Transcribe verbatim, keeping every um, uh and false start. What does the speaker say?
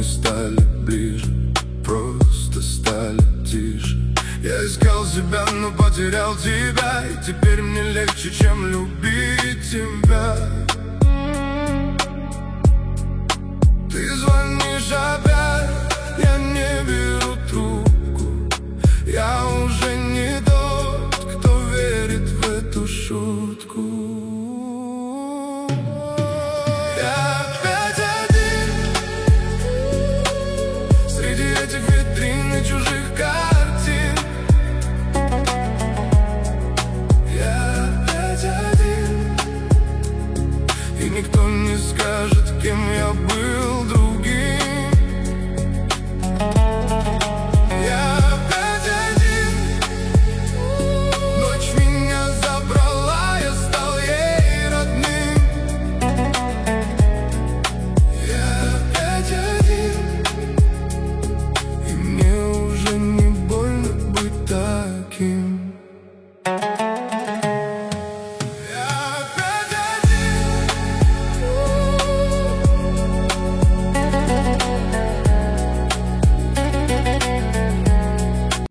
стали ближе, просто стали тише. Я искал себя, но потерял тебя, и теперь мне легче, чем любить тебя. Ты звонишь опять, я не беру трубку. Я уже не тот, кто верит в эту шутку. Я опять один среди этих витрин и чужих картин. Я опять один, и никто не скажет, кем я был.